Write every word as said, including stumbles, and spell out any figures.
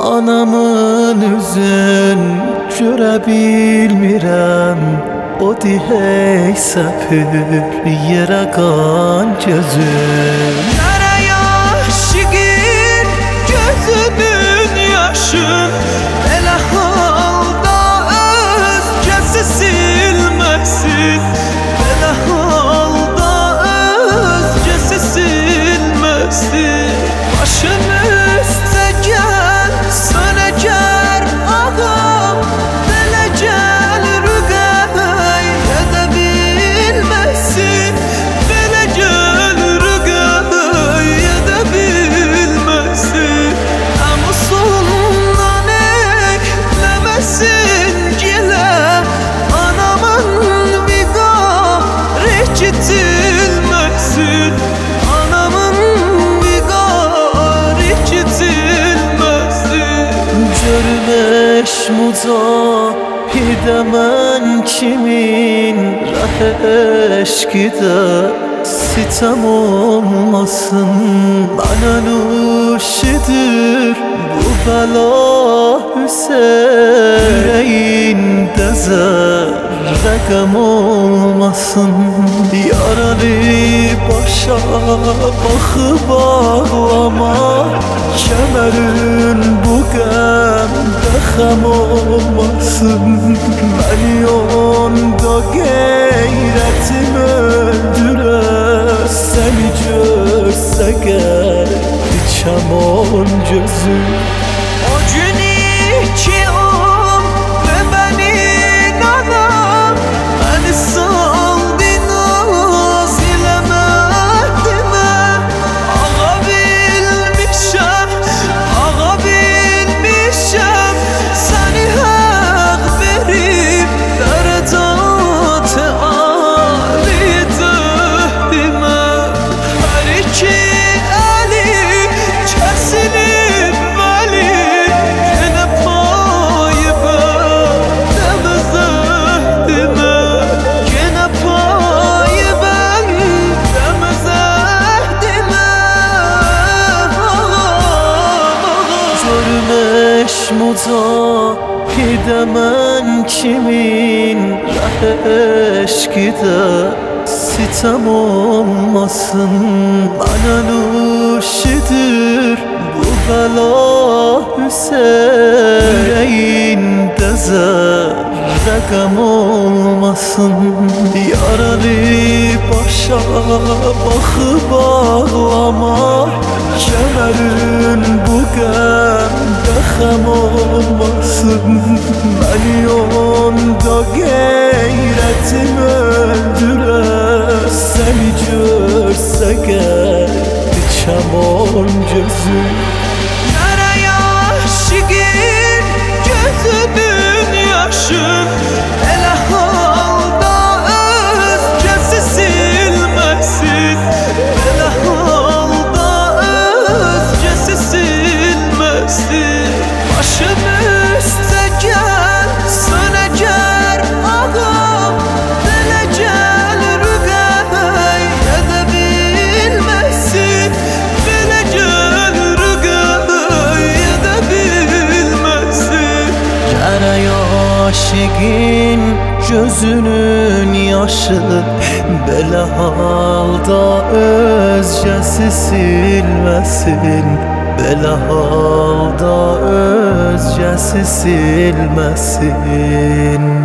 Anamın üzün görə bilmirəm, o dihey səpir yerə qan gözüm. Nereye aşıqın gözünün yaşın, elə halda özgəsi silməsin, elə halda özgəsi silməsin. Başın üstə gəl sönəcər ağam, belə gəl rüqəy edə bilməsin, belə gəl rüqəy edə bilməsin. Əmusundan ekləməsin gilə, anamın viqar eşitilməsin, anamın viqar eşitilməsin. Görməş mücahidə mən kimin rəh eşqidə sitem olmasın. Mənə nuşidir bu bəla Hüseyin, yüreğində zərrə qəm olmasın. Yaralı başa baxıb ağlama, kəmərin bu qəmdə xəm olmasın. Məni onda qeyrətim öldürər, səni görsə qər içəm on gözüm. O gün iki on ve benim anam beni saldı naz ile Mehdi'me. Ağa bilmişem, ağa bilmişem, seni hak verip derecat-ı âli döhdime. Her iki eli kesilip veli, gene payı bendemez ehdime, gene payı bendemez ehdime. Görməş mücahidə mən kimin rəh eşqidə sitem olmasın. Mənə nuşidir bu bəla Hüseyin, yüreğində zərrə qəm olmasın. Yaralı başa baxıb ağlama, kəmərin bu qəmdə xəm olmasın. Məni onda qeyrətim öldürər, səni görsə qər içəm on gözüm. Nereye aşıqın gözünün yaşın, elə halda özgəsi silməsin, elə halda özgəsi silməsin. Başın üstə gəl sönəcər ağam, belə gəl rüqəy edə bilməsin, belə gəl rüqəy edə bilməsin. Gərək aşiqin gözünün yaşı, belə halda özgəsi silməsin, belə halda özgəsi silməsin.